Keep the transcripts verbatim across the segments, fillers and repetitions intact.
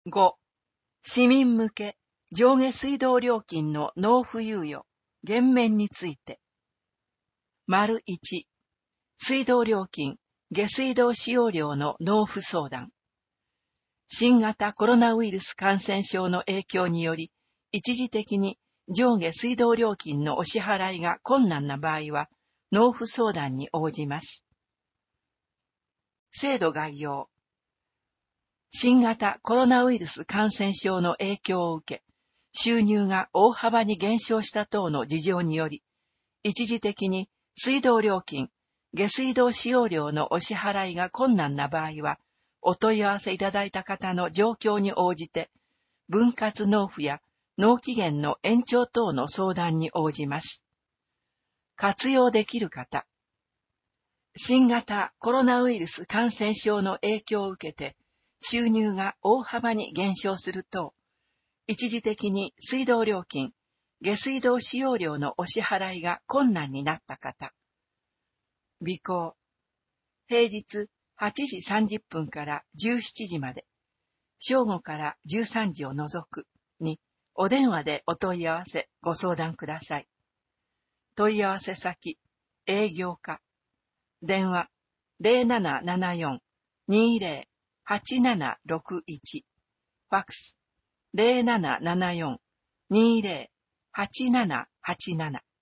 ご. 市民向け上下水道料金の納付猶予、減免について。丸いち. 水道料金、下水道使用料の納付相談。新型コロナウイルス感染症の影響により、一時的に上下水道料金のお支払いが困難な場合は、納付相談に応じます。制度概要。新型コロナウイルス感染症の影響を受け、収入が大幅に減少した等の事情により、一時的に水道料金、下水道使用料のお支払いが困難な場合は、お問い合わせいただいた方の状況に応じて、分割納付や納期限の延長等の相談に応じます。活用できる方。新型コロナウイルス感染症の影響を受けて、収入が大幅に減少すると、一時的に水道料金、下水道使用料のお支払いが困難になった方。備考。平日はちじさんじゅっぷんからじゅうしちじまで、正午からじゅうさんじを除くに、お電話でお問い合わせ、ご相談ください。問い合わせ先、営業課。電話、ゼロななななよん にゼロ はちななろくいち。ファックス、ゼロななななよん にゼロ はちななはちなな。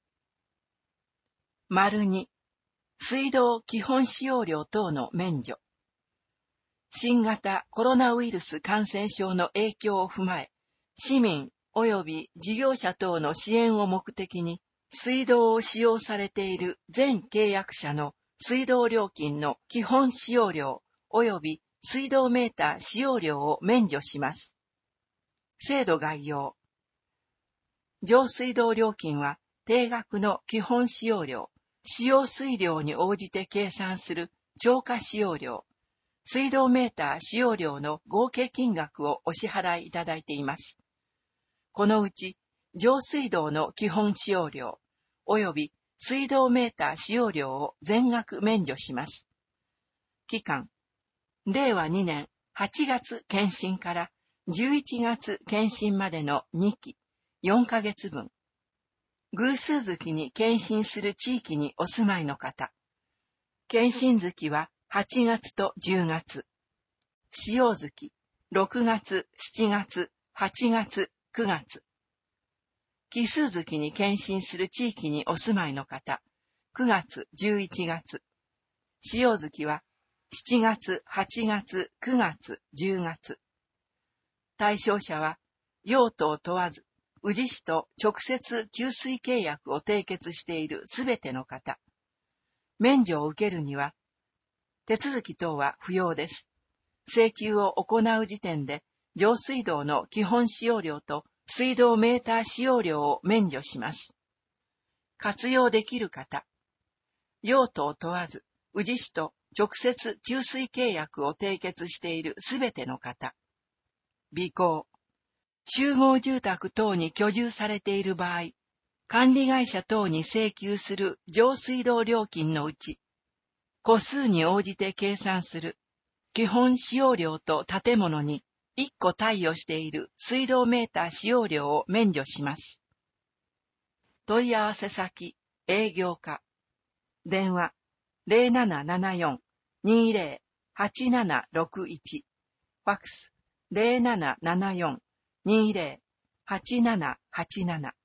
丸に、水道基本使用料等の免除。新型コロナウイルス感染症の影響を踏まえ、市民及び事業者等の支援を目的に、水道を使用されている全契約者の水道料金の基本使用料及び水道メーター使用料を免除します。制度概要。上水道料金は定額の基本使用料、使用水量に応じて計算する超過使用量、水道メーター使用量の合計金額をお支払いいただいています。このうち、上水道の基本使用量、及び水道メーター使用料を全額免除します。期間、れいわにねんはちがつ検診からじゅういちがつ検診までのにき、よんかげつぶん。偶数月に検診する地域にお住まいの方。検診月ははちがつとじゅうがつ。使用月、ろくがつ、しちがつ、はちがつ、くがつ。奇数月に検診する地域にお住まいの方。くがつ、じゅういちがつ。使用月はしちがつ、はちがつ、くがつ、じゅうがつ。対象者は、用途を問わず、宇治市と直接給水契約を締結しているすべての方。免除を受けるには、手続き等は不要です。請求を行う時点で、上水道の基本使用料と水道メーター使用料を免除します。活用できる方。用途を問わず、宇治市と直接給水契約を締結しているすべての方。備考。集合住宅等に居住されている場合、管理会社等に請求する上水道料金のうち、個数に応じて計算する基本使用料と建物にいっこ貸与している水道メーター使用料を免除します。問い合わせ先、営業課。電話、ゼロななななよん にゼロ はちななろくいち。ファックス、ゼロななななよん にゼロ はちななはちなな。